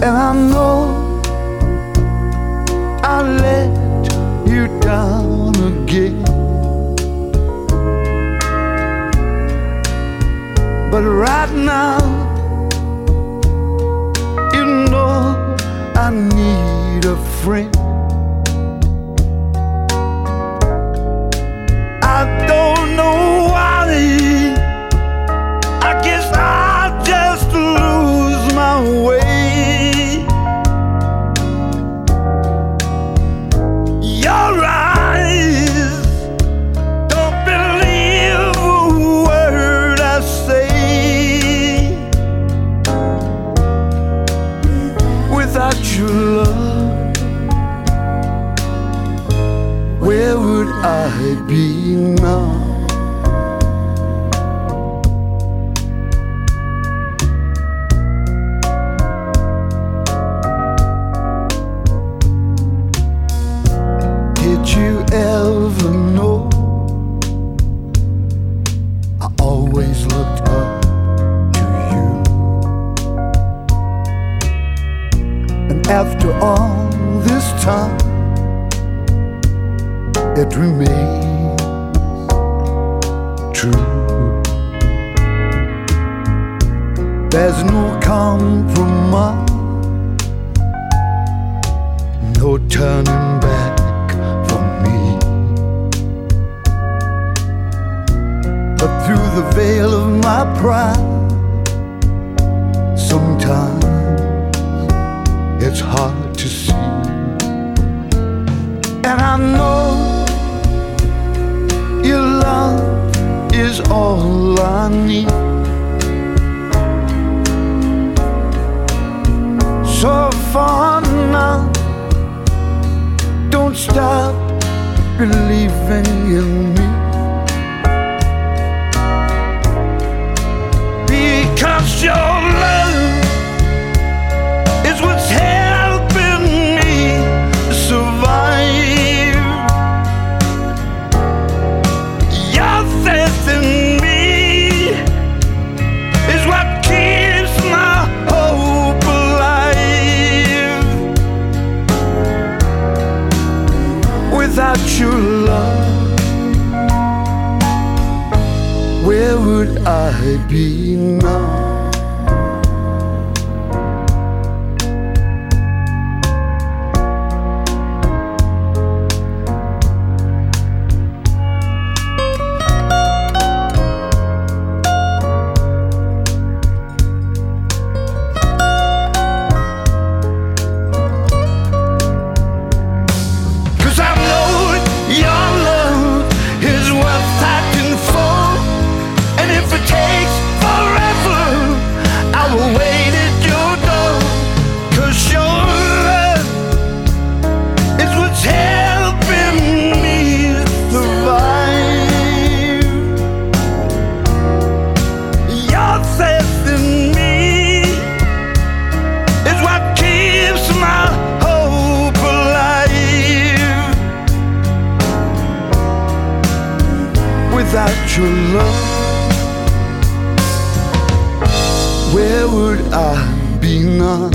And I know I let you down again, but right now, you know I need a friend. I don't know why, I guess I just lose my way. Your eyes don't believe a word I say. Without your love, where would I be now? Did you ever know I always looked up to you? And after all this time, it remains true. There's no compromise, no turning back for me. But through the veil of my pride, sometimes it's hard to see. And I know your love is all I need. So far now, don't stop believing in me, because your love is what's helping me survive. Your faith in me is what keeps my hope alive. Without your love, where would I be now? Without your love, where would I be now?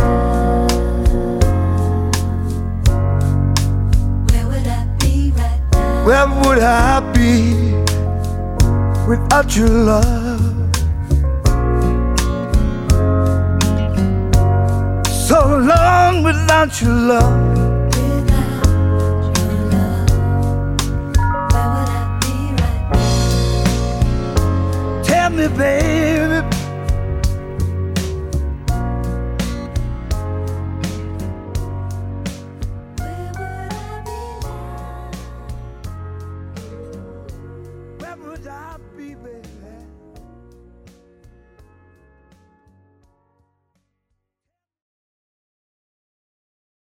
Where would I be right now? Where would I be without your love? So long without your love. Tell me, baby, where would I be, baby?